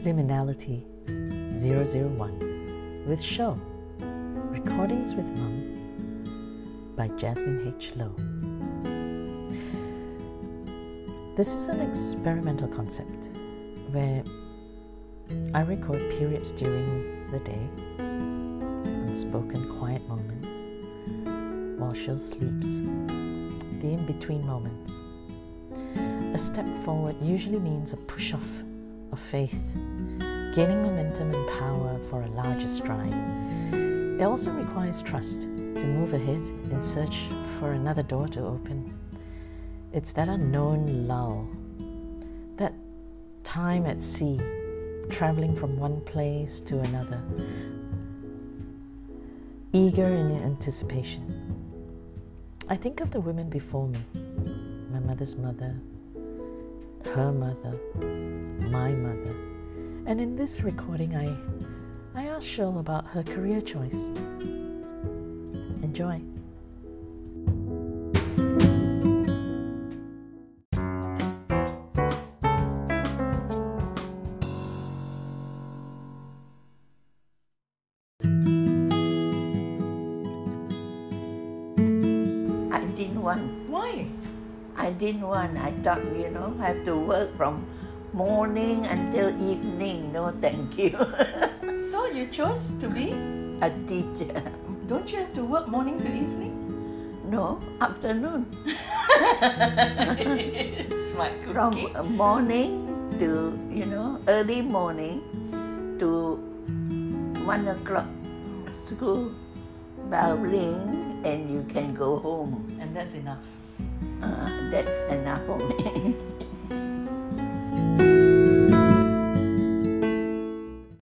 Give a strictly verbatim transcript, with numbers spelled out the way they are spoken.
Liminality zero zero one with Show. Recordings with Mum by Jasmine H. Lowe. This is an experimental concept where I record periods during the day, unspoken quiet moments, while Show sleeps, the in-between moments. A step forward usually means a push-off of faith, gaining momentum and power for a larger stride. It also requires trust to move ahead in search for another door to open. It's that unknown lull, that time at sea, traveling from one place to another, eager in anticipation. I think of the women before me, my mother's mother, her mother, my mother, and in this recording I, I asked Shirl about her career choice. Enjoy. I didn't want. Why? I didn't want. I thought, you know, I have to work from morning until evening. No, thank you. So you chose to be? A teacher. Don't you have to work morning to evening? No, afternoon. Smart From cookie. uh, morning to, you know, early morning to one o'clock. School bell ring and you can go home. And that's enough. Uh, that's enough for me.